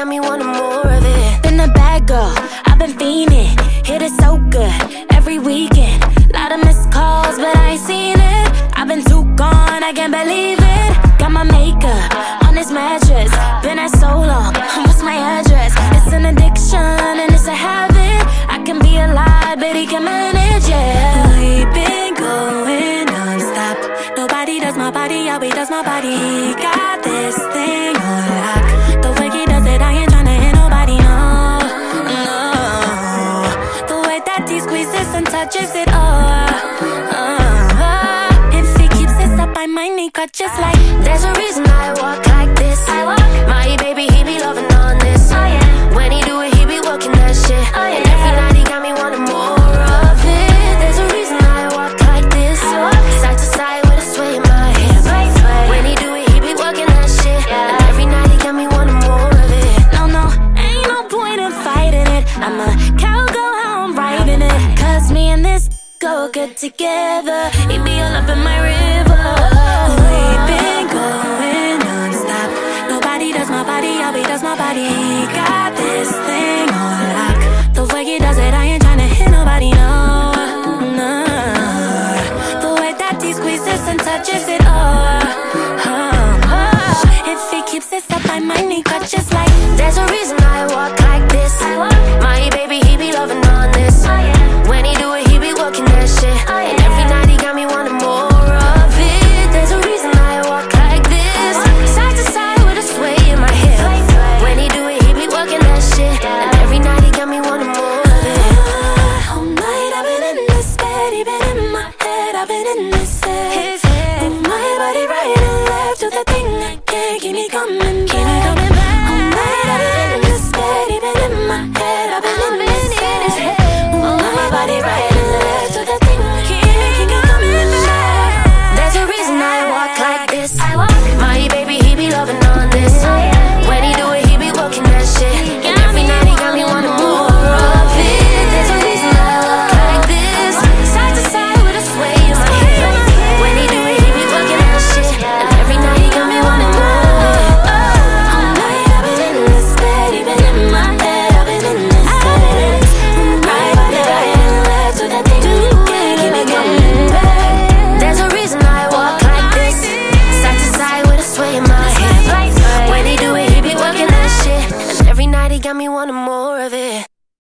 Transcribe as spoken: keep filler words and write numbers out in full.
got me wanting more of it. Been a bad girl, I've been fiending. Hit it so good, every weekend. Lot of missed calls, but I ain't seen it. I've been too gone, I can't believe it. Got my makeup on this mattress. Been at so long, what's my address? It's an addiction and it's a habit. I can be a lie, but he can manage, yeah. We've been going non-stop. Nobody does my body, how he does my body. He got this thing on lock. The way he does it, I ain't tryna hear nobody, no, no. The way that he squeezes and touches it, oh, uh, if he keeps this up, I might need crutches like. There's a reason I walk like this. I walk. My baby, he be loving on this. Oh, yeah. When he do it, he be working that shit. Oh, yeah. And every night he got me wanting more of it. There's a reason I walk like this. I walk. Side to side with a sway in my hip. Sway, sway. When he do it, he be working that shit. Yeah. And every night he got me wanting more of it. No, no, ain't no point in fighting it. I'm a cowgirl, how I'm riding it. Cause me and this go good together. He be all up in my river. We've been going non-stop. Nobody does my body, how he does my body. He got this thing on lock. The way he does it, I ain't tryna hit nobody, no, no. The way that he squeezes and touches it, oh, oh, oh. If he keeps this up, I might need crutches like. There's a reason I walk like this. I walk. My baby, he be loving on this. Oh, yeah. When he do it, he be working that shit. Oh, yeah. And every night he got me wanting more of it. There's a reason I walk like this. Side to side with a sway in my hip. When he do it, he be working that shit. And every night he got me wanting more of it. All night I've been in this bed, he been in my head, I've been in this head. Move my body right and left, do the thing I can't keep me coming back. All night I've been in this bed, he been in my head, I've been in this head. Move my body right and left, do the thing I can't keep me coming back. There's a reason I walk like this. I walk. My baby, he be loving on this. When he do it, he be working that shit. And every night he got me wanting more of it. There's a reason I walk like this. Side to side with a sway in my hip. When he do it, he be working that shit. And every night he got me wanting more of it. All night I've been in this bed, he been in my head, I've been in this head. Move my body right and left, do that thing you can't keep me coming back. There's a reason I walk like this. Side to side with a sway in my hip. When he do it, he be working that shit. And every night he got me wanting more.